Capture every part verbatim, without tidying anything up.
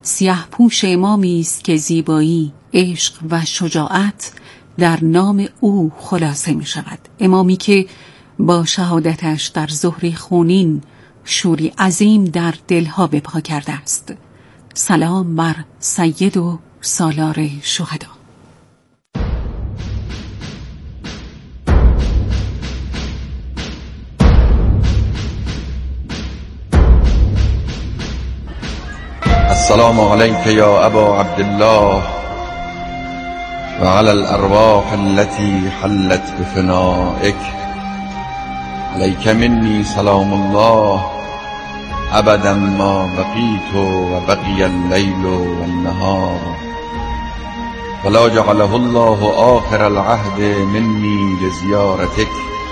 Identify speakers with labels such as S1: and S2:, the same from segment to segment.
S1: سیاه پوش امامی است که زیبایی، عشق و شجاعت در نام او خلاصه می شود. امامی که با شهادتش در ظهر خونین شوری عظیم در دلها به پا کرده است. سلام بر سید و سالار شهدا.
S2: السلام علیک یا ابا عبدالله و علی الارواح التي حلت بفنائک. علیک منی سلام الله ابدا ما بقیت و بقی اللیل و النهار ولا جعله الله آخر العهد منی لزیارتک.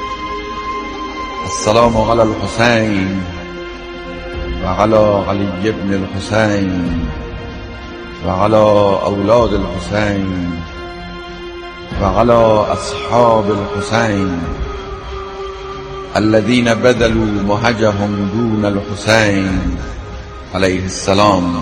S2: السلام علی الحسین و علی علی ابن الحسین و علی اولاد الحسین و علی اصحاب الحسین الذين بذلوا مهجهم دون الحسین علیه السلام.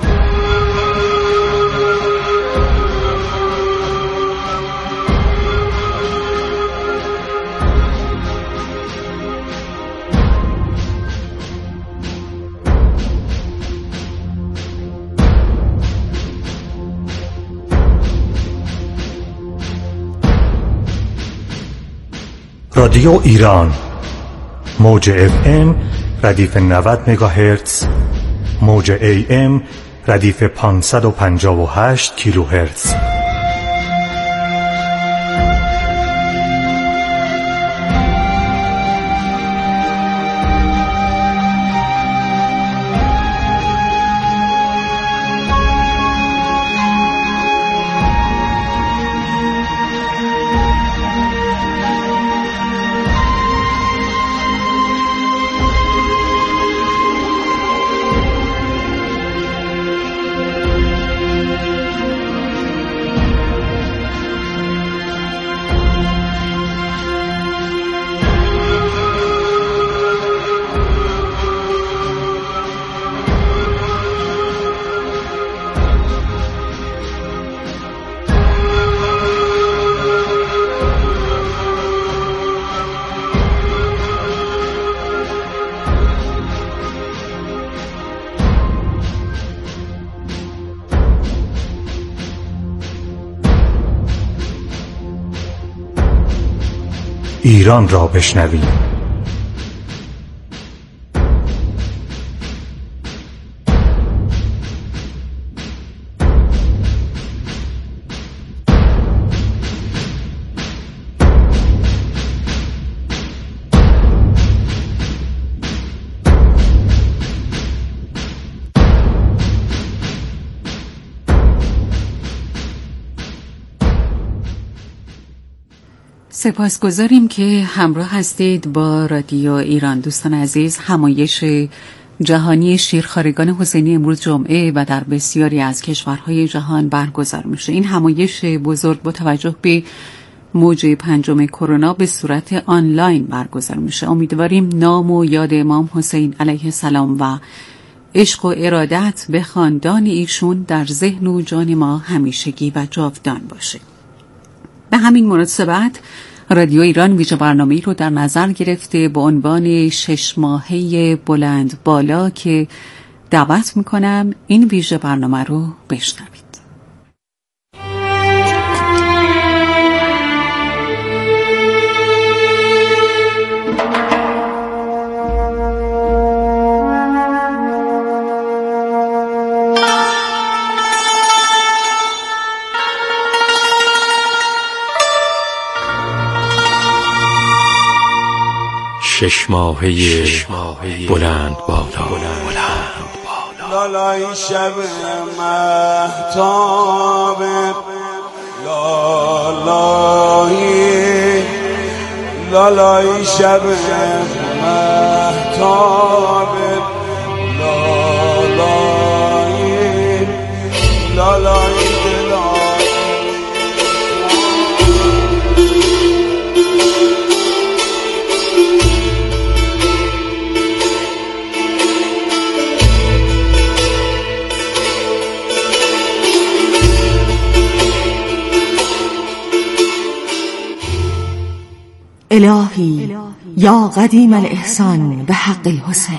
S3: رادیو ایران، موج اف ام ردیف نود مگاهرتز، موج ای ام ردیف پانصد و پنجاه و هشت کیلوهرتز. ایران را بشنویم.
S1: سپاسگزاریم که همراه هستید با رادیو ایران. دوستان عزیز، همایش جهانی شیرخوارگان حسینی امروز جمعه و در بسیاری از کشورهای جهان برگزار میشه. این همایش بزرگ با توجه به موج پنجم کرونا به صورت آنلاین برگزار میشه. امیدواریم نام و یاد امام حسین علیه السلام و عشق و ارادت به خاندان ایشون در ذهن و جان ما همیشگی و جاودان باشه. به همین مناسبت رادیو ایران ویژه برنامه‌ای رو در نظر گرفته با عنوان شش ماهه بلند بالا که دعوت میکنم این ویژه برنامه رو بشنوید.
S4: شش ماهه بلند بالا.
S5: لالای شب مهتاب، لالای لالای شب مهتاب، لالای لالای
S1: الهی یا قدیم الاحسان به حق الحسین.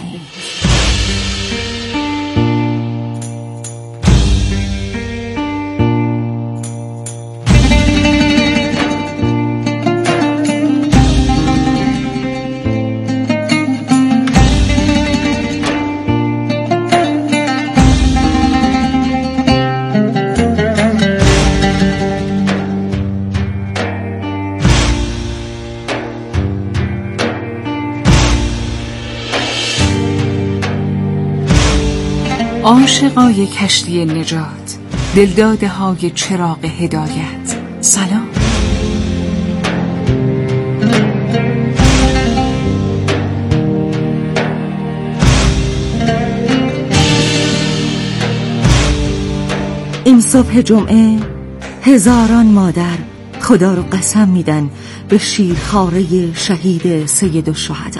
S1: عاشقای کشتی نجات، دلداده های چراغ هدایت، سلام. این صبح جمعه هزاران مادر خدا رو قسم میدن به شیرخواره شهید سید الشهدا.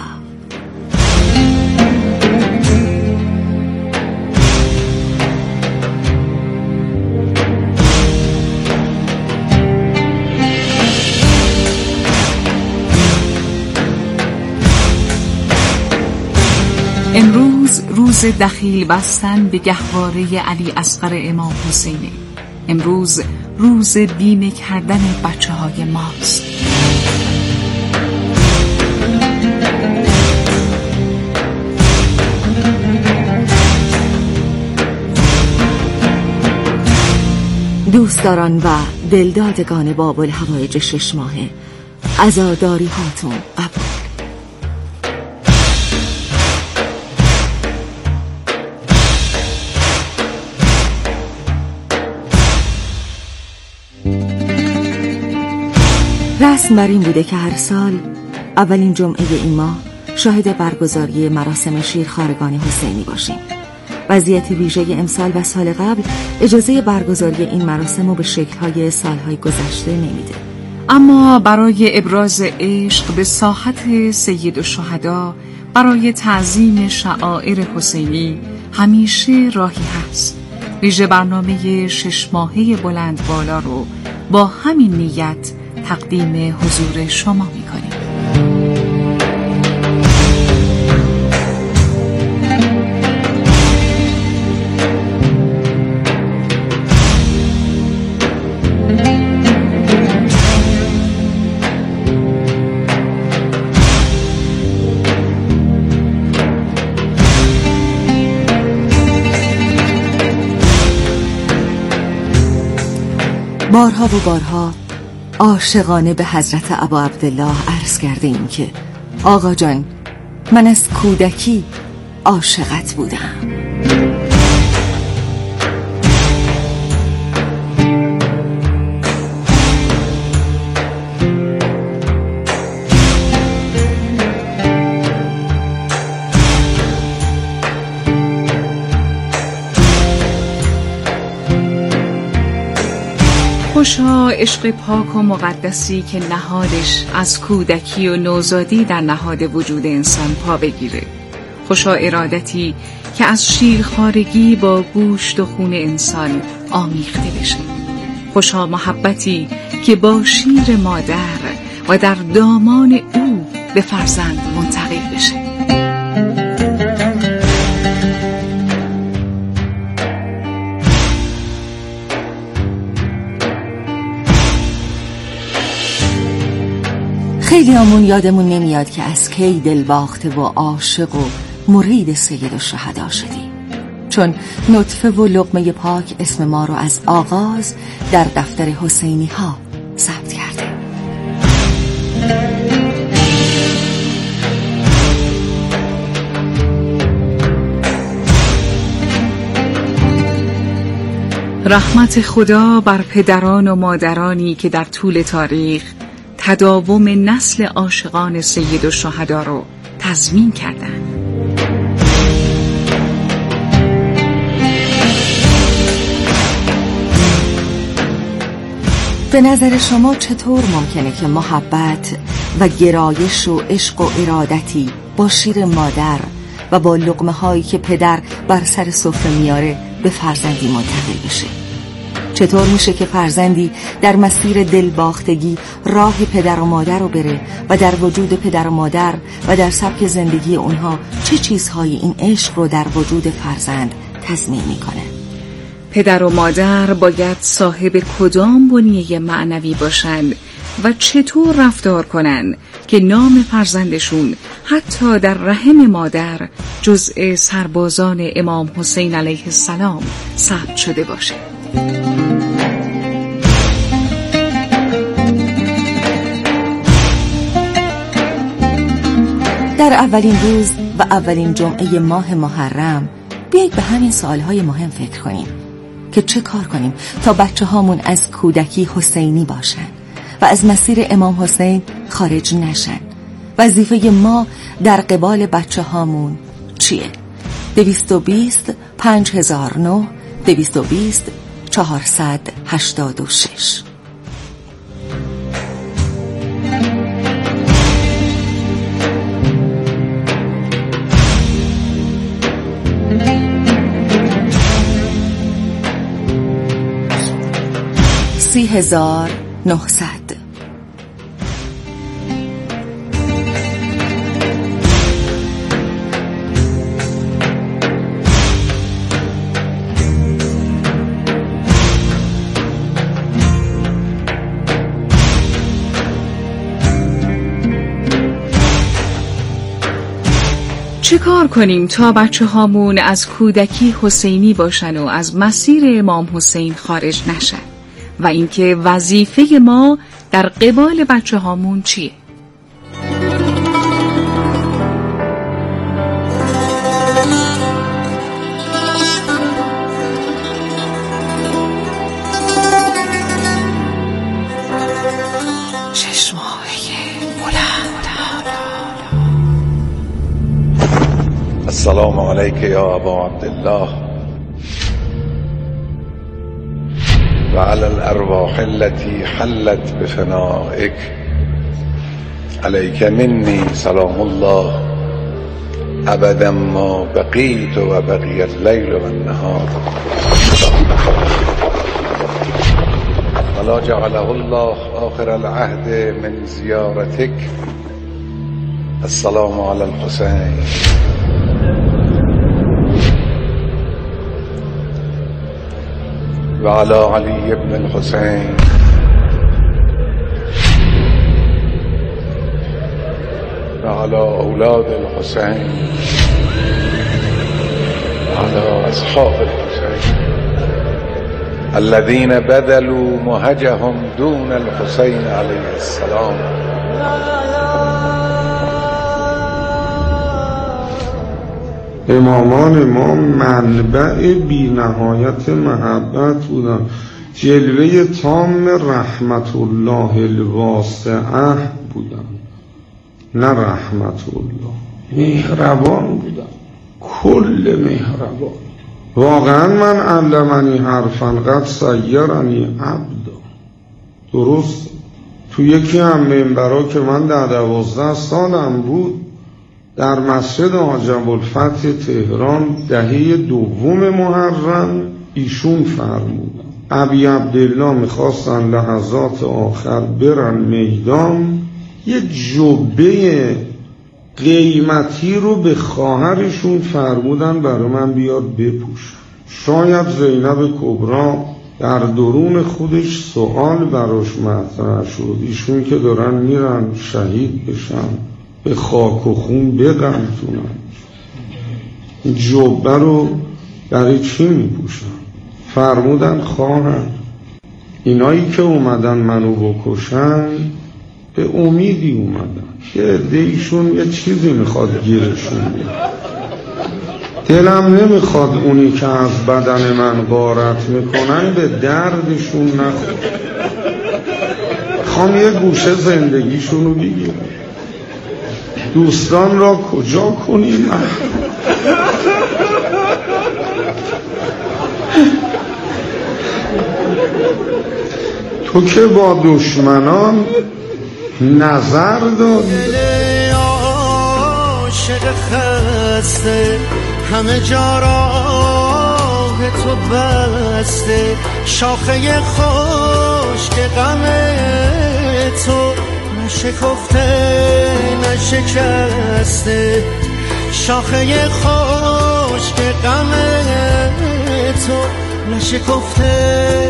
S1: امروز روز دخیل بستن به گهواره علی اصغر امام حسینه. امروز روز بیمه کردن بچه های ماست. دوستداران و دلدادگان باب الحوایج شش ماهه، عزاداری هاتون قبول. رسم بر این بوده که هر سال اولین جمعه این ماه شاهد برگزاری مراسم شیرخوارگان حسینی باشیم. وضعیت ویژه امسال و سال قبل اجازه برگزاری این مراسم رو به شکل‌های سال‌های گذشته نمیده. اما برای ابراز عشق به ساحت سید الشهدا، برای تعظیم شعائر حسینی همیشه راهی هست. ویژه برنامه شش ماهه بلند بالا رو با همین نیت تقدیم حضور شما می‌کنیم. بارها و بارها عاشقانه به حضرت ابا عبدالله عرض کرده ایم که آقا جان، من از کودکی عاشقت بودم. خوشا عشق پاک و مقدسی که نهادش از کودکی و نوزادی در نهاد وجود انسان پا بگیره. خوشا ارادتی که از شیرخوارگی با گوشت و خون انسان آمیخته بشه. خوشا محبتی که با شیر مادر و در دامان او به فرزند منتقل بشه. خیلی همون یادمون نمیاد که از کی دل باخته و عاشق و مرید سید الشهدا شدیم، چون نطفه و لقمه پاک اسم ما رو از آغاز در دفتر حسینی ها ثبت کرده. رحمت خدا بر پدران و مادرانی که در طول تاریخ تداوم نسل عاشقان سید الشهدا رو تضمین کردند. به نظر شما چطور ممکنه که محبت و گرایش و عشق و ارادتی با شیر مادر و با لقمه هایی که پدر بر سر سفره میاره به فرزندی منتقل بشه؟
S6: چطور میشه که فرزندی در مسیر دلباختگی راه پدر و مادر رو بره و در وجود پدر و مادر و در سبک زندگی اونها چه چیزهایی این عشق رو در وجود فرزند تضمین میکنه؟
S1: پدر و مادر باید صاحب کدام بنیه معنوی باشند و چطور رفتار کنند که نام فرزندشون حتی در رحم مادر جزء سربازان امام حسین علیه السلام ثبت شده باشه.
S6: در اولین روز و اولین جمعه ماه محرم بیایید به همین سوالهای مهم فکر کنیم که چه کار کنیم تا بچه هامون از کودکی حسینی باشن و از مسیر امام حسین خارج نشن. وظیفه ما در قبال بچه هامون چیه؟ دویست و بیست پنج هزار و نه دویست و بیست چهارصد و هشتاد و شش. سی هزار نهصد.
S1: چه کار کنیم تا بچه هامون از کودکی حسینی باشن و از مسیر امام حسین خارج نشن و اینکه وظیفه ما در قبال بچه هامون چیه؟
S2: السلام علیک یا ابا عبدالله و علی الارواح التي حلت بفنائک علیک منی سلام الله ابدا ما بقیت و بقی اللیل و النهار ولا جعله الله آخر العهد من زیارتک. السلام علی الحسین و علی علی ابن الحسین و علی اولاد الحسین و علی اصحاب الحسین الذين بذلوا مهجهم دون الحسین علیه السلام.
S5: امامان ما منبع بی نهایت محبت بودن، جلوه تام رحمت الله الواسعه بودن، نه رحمت الله، مهربان بودن، کل مهربان. واقعا من علمنی حرفا قد سیرنی عبدا. درست تو یکی هم منبرا که من در دوازده سالم بود در مسجد حاج ابوالفتح تهران دهه دوم محرم ایشون فرمودن ابی عبدالله میخواستن لحظات آخر برن میدان، یه جبه قیمتی رو به خواهرشون فرمودن برای من بیار بپوشم. شاید زینب کبرا در درون خودش سوال براش مطرح شد، ایشون که دارن میرن شهید بشن به خاک و خون بغمتونن، جبه رو برای چی میپوشن؟ فرمودن خواهر اینایی که اومدن منو بکشن به امیدی اومدن که عده‌ایشون یه چیزی میخواد گیرشون بیاد. دلم نمیخواد اونی که از بدن من غارت میکنن به دردشون نخور، خوام یه گوشه زندگیشون رو بگیرم. دوستان را کجا کنیم؟ تو که با دشمنان نظر داری.
S7: عاشق خسته همه جا راه تو بسته، شاخه خشک غم تو نشکفته نشکسته، شاخه خشک غم تو نشکفته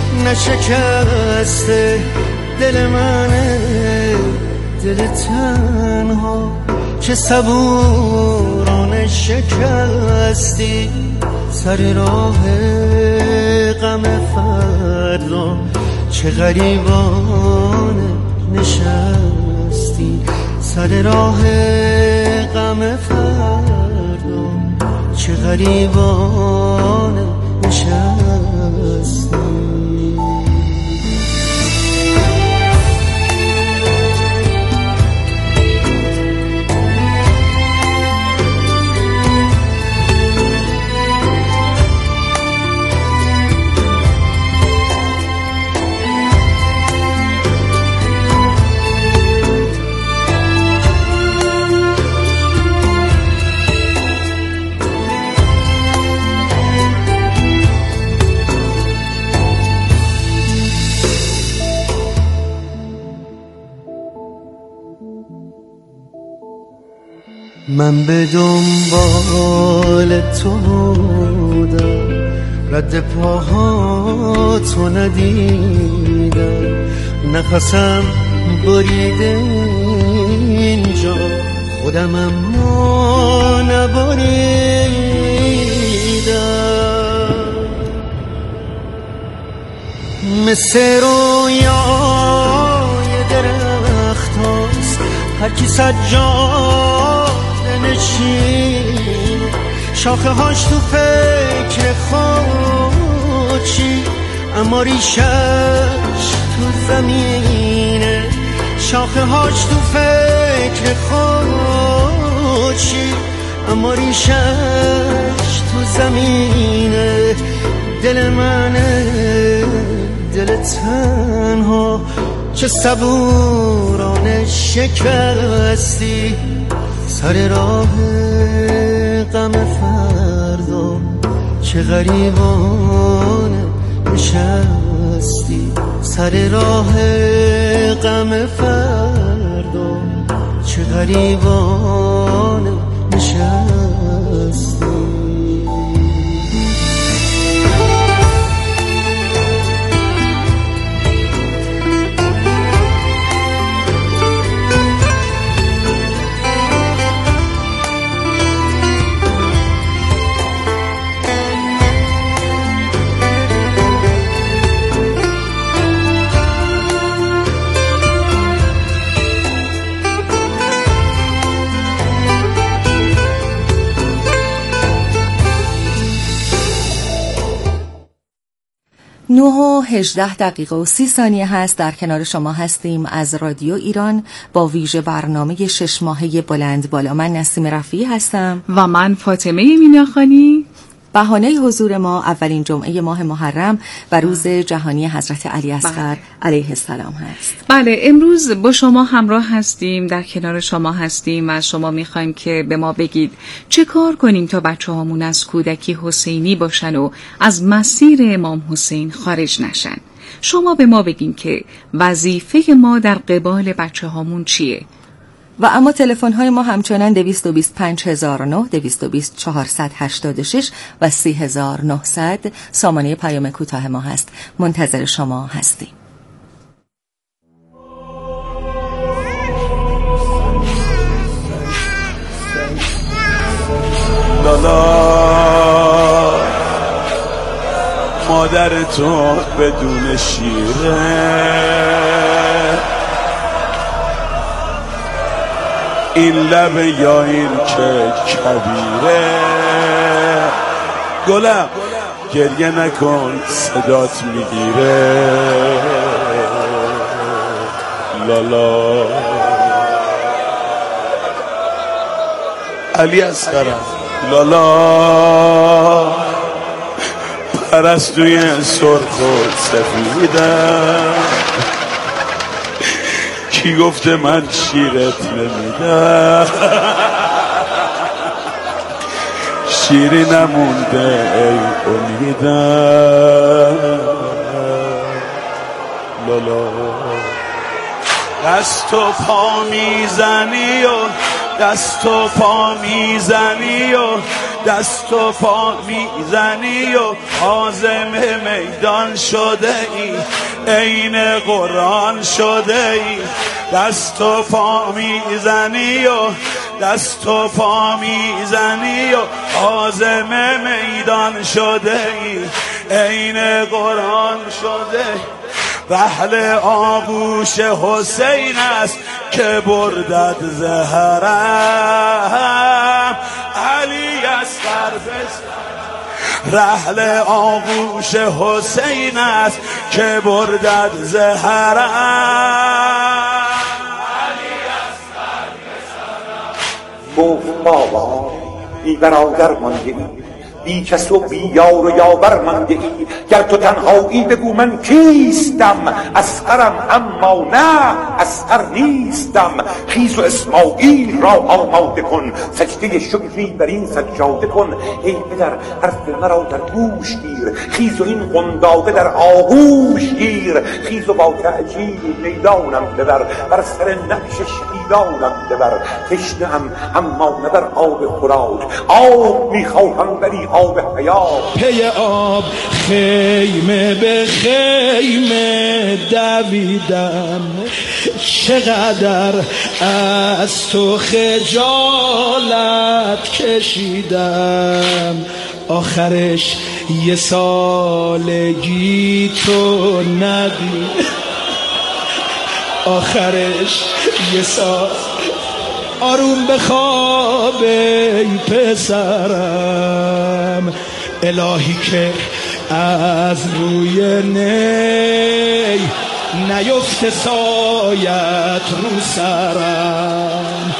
S7: نشکسته. دل منه دل تنها که صبورانه شکستی، سر راه غم فردا چه غریبانه نشستی، سر راه غم فردا چه غریبانه نشستی. من به دنبال تو بودم، رد پاهاتو ندیدم، نفسم بریده اینجا، خودم اما نبریدم. مثل رویای درخت هاست هر کی سجاد نشین، شاخه هاش تو فکر خودشی اما ریشش تو زمینه، شاخه هاش تو فکر خودشی اما ریشش تو زمینه. دل منه دل تنها چه صبورانه شکستی، سر راه غم فردا چه غریبانه نشستی، سر راه غم فردا چه غریبانه نشستی.
S6: نه و هجده دقیقه و سی ثانیه هست. در کنار شما هستیم از رادیو ایران با ویژه برنامه شش ماهه بلند بالا. من نسیم رفیعی هستم
S1: و من فاطمه میناخانی.
S6: بهانه حضور ما اولین جمعه ماه محرم و روز جهانی حضرت علی اصغر علیه السلام هست.
S1: بله، امروز با شما همراه هستیم، در کنار شما هستیم و از شما میخوایم که به ما بگید چه کار کنیم تا بچه هامون از کودکی حسینی باشن و از مسیر امام حسین خارج نشن. شما به ما بگین که وظیفه ما در قبال بچه هامون چیه؟
S6: و اما تلفن های ما همچنان دویست و بیست و پنج هزار و نه، دویست و بیست چهارصد و هشتاد و شش و سی هزار و نهصد سامانه پیام کوتاه ما هست. منتظر شما هستیم.
S8: لالا مادر تو بدون شیره، این لب یا این که کبیره، گلم گریه نکن صدات میگیره. لالا علی اصغرم، لالا پرستوی سرخ و سفیدم، کی گفته من شیرت نمیدم؟ شیری نمونده ای امیدم لالا. دست و پا میزنی و دست و پا میزنی و دست و پا میزنی و عازم میدان شده ای عین قرآن شده ای. دست و پا میزنی و دست و پا میزنی و عازم میدان شده ای عین قرآن شده. رحل آغوش حسین است که بردد زهرم علی اصغر بسر. رحل آغوش حسین است که بردد زهرم علی اصغر بسر.
S9: گفت بابا بی برادر مانده ای، بی کس و بی یار و یاور مانده ای. گر تو تنهایی بگو من کیستم، اصغرم اما نه اصغر نیستم. خیز و اسماعیل را آماده کن، سجده شکری بر این سجاده کن. ای پدر حرف مرا در گوش گیر، خیز و این قنداقه در آغوش گیر. خیز و با تعجیل میدانم ببر، بر سر نقش شهیدانم ببر. تشنه‌ام اما نه بر آب خوراک، آب میخواهم ولی آب حیات.
S7: پی آب خیمه به خیمه دویدم، چقدر از تو خجالت کشیدم. آخرش یه سالگی تو ندید، آخرش یه سال. آروم بخواب ای پسرم، الهی که از روی نی نیفته سایت رو سرم.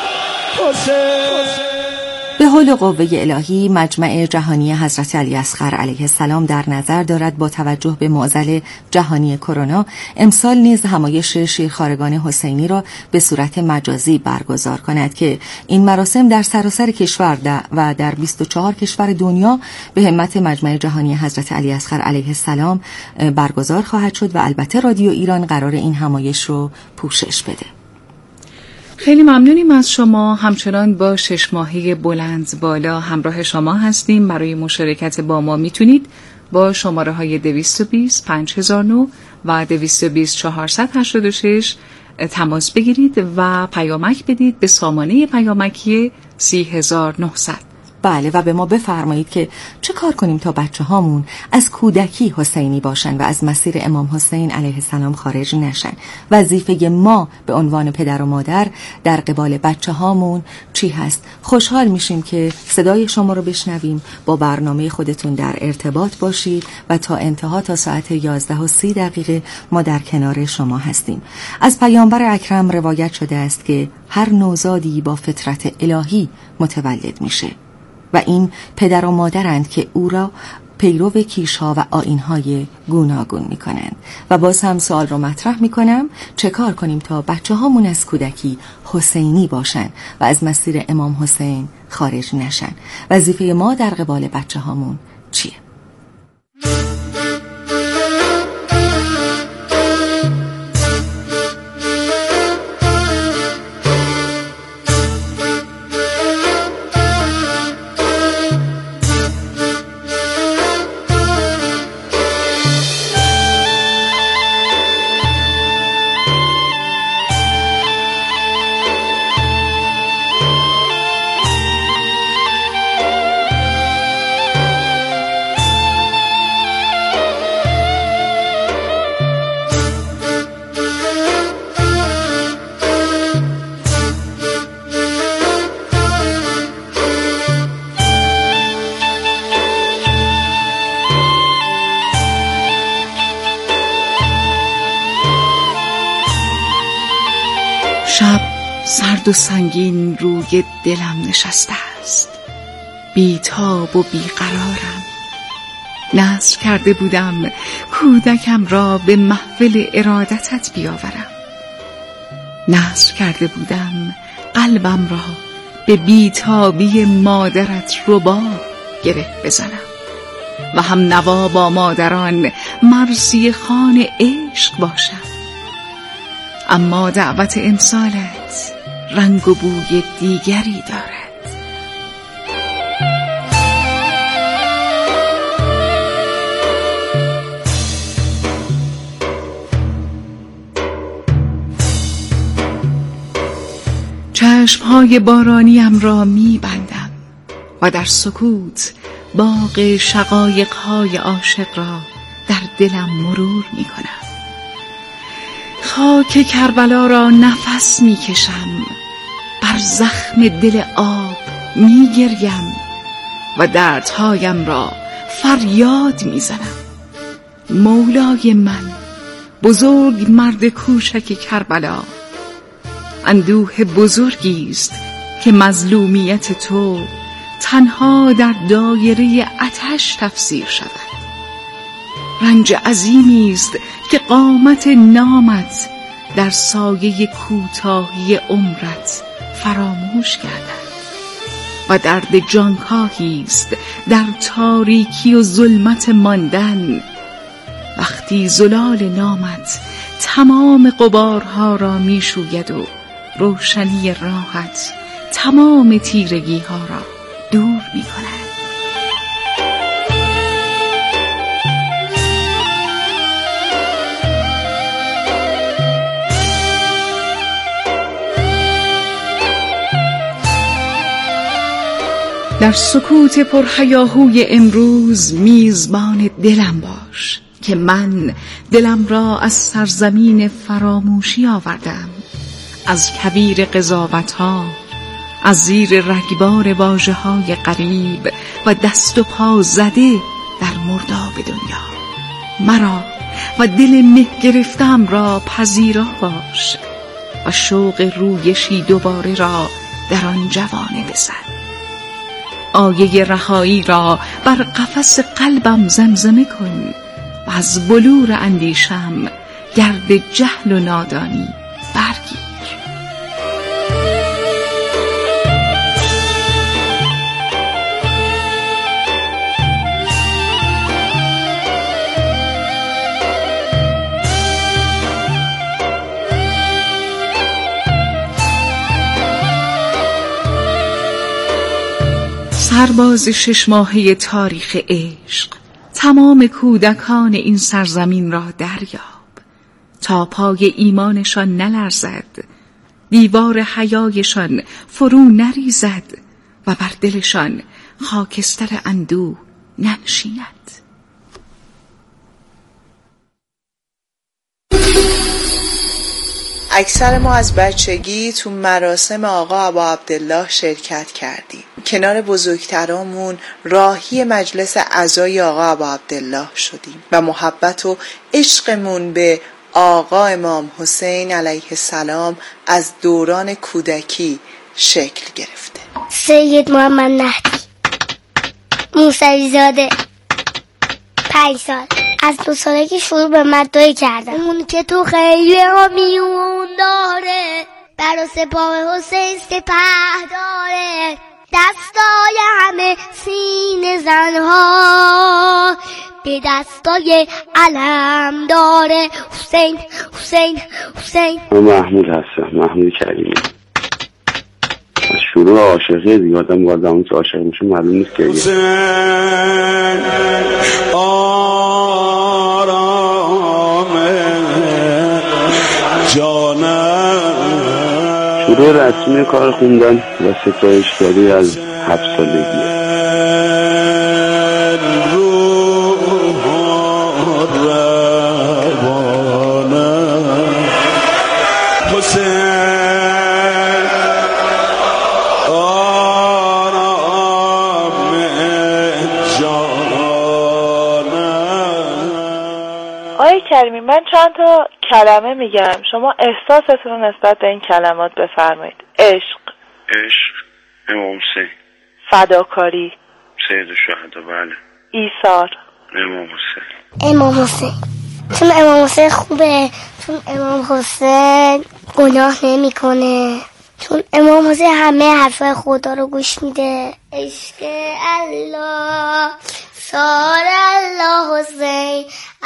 S7: حسین
S6: به حول و قوه الهی مجمع جهانی حضرت علی اصغر علیه السلام در نظر دارد با توجه به معضل جهانی کرونا امسال نیز همایش شیرخوارگان حسینی را به صورت مجازی برگزار کند که این مراسم در سراسر کشور و در بیست و چهار کشور دنیا به همت مجمع جهانی حضرت علی اصغر علیه السلام برگزار خواهد شد و البته رادیو ایران قرار این همایش رو پوشش بده.
S1: خیلی ممنونیم از شما. همچنان با شش ماهه بلند بالا همراه شما هستیم. برای مشارکت با ما میتونید با شماره های دویست و بیست پنج هزار و نه و دویست و بیست چهارصد و هشتاد و شش تماس بگیرید و پیامک بدید به سامانه پیامکی سی هزار و نهصد.
S6: بله، و به ما بفرمایید که چه کار کنیم تا بچه هامون از کودکی حسینی باشن و از مسیر امام حسین علیه السلام خارج نشن. وظیفه ما به عنوان پدر و مادر در قبال بچه هامون چی هست؟ خوشحال میشیم که صدای شما رو بشنویم، با برنامه خودتون در ارتباط باشید و تا انتها تا ساعت یازده و سی دقیقه ما در کنار شما هستیم. از پیامبر اکرم روایت شده است که هر نوزادی با فطرت الهی متولد میشه و این پدر و مادرند که او را پیرو کیش‌ها و آیین‌های گوناگون می‌کنند. و باز هم سوال رو مطرح می‌کنم، چه کار کنیم تا بچه‌هامون از کودکی حسینی باشن و از مسیر امام حسین خارج نشن؟ وظیفه ما در قبال بچه‌هامون چیه؟
S1: شب سرد و سنگین روی دلم نشسته است، بیتاب و بیقرارم. نذر کرده بودم کودکم را به محفل ارادتت بیاورم. نذر کرده بودم قلبم را
S10: به بیتابی مادرت ربا گره بزنم و هم نوا با مادران مرثیه خوان عشق باشم. اما دعوت امسالت رنگ و بوی دیگری دارد. چشمهای بارانیم را می بندم و در سکوت باغ شقایقهای عاشق را در دلم مرور می کنم. خاک کربلا را نفس می کشم، بر زخم دل آب می گریم و دردهایم را فریاد می زنم. مولای من، بزرگ مرد کوچک کربلا، اندوه بزرگی است که مظلومیت تو تنها در دایره آتش تفسیر شود. رنج عظیمی است که قامت نامت در سایه کوتاهی عمرت فراموش گردد و درد جانکاهی است در تاریکی و ظلمت ماندن وقتی زلال نامت تمام غبارها را می شوید و روشنی راحت تمام تیرگی ها را دور می کند. در سکوت پرهیاهوی امروز میزبان دلم باش که من دلم را از سرزمین فراموشی آوردم، از کویر قضاوت‌ها، از زیر رگبار واژه‌های غریب و دست و پا زده در مرداب دنیا. مرا و دل مه گرفتم را پذیرا باش و شوق رویشی دوباره را در آن جوانه بزن. آیه رهایی را بر قفس قلبم زمزمه کن و از بلور اندیشم گرد جهل و نادانی برگیر. سرباز شش ماهه تاریخ عشق، تمام کودکان این سرزمین را دریاب تا پای ایمانشان نلرزد، دیوار حیایشان فرو نریزد و بر دلشان خاکستر اندوه ننشیند.
S11: اکثر ما از بچگی تو مراسم آقا ابا عبدالله شرکت کردیم. کنار بزرگترامون راهی مجلس عزای آقا ابا عبدالله شدیم و محبت و عشقمون به آقا امام حسین علیه السلام از دوران کودکی شکل گرفته.
S12: سید محمد مهدی موسوی زاده، پنج سال. از دو سالگی شروع به مدعی کردم. اون که تو خیلی میون داره، بر سپاه حسین سپه داره، دستای همه سین زنها به دستای علم داره. حسین حسین حسین.
S13: من محمود هستم، محمود کریمی. از شروع عاشقی دیگه آدم باید همون که عاشق میشه معلوم نیست که
S8: حسین
S13: شروع رسمی کار خوندن و ستایشگری از هفت سالگی.
S14: آقای کریمی، من چند تا کلمه میگم، شما احساستون رو نسبت به این کلمات بفرمایید. عشق،
S13: عشق، امام حسین.
S14: فداکاری،
S13: سید الشهدا. بله.
S14: ایثار،
S13: امام حسین.
S12: امام حسین چون امام حسین خوبه، چون امام حسین گناه نمیکنه، چون امام حسین همه حرفای خدا رو گوش میده. عشق الله سار الله حسین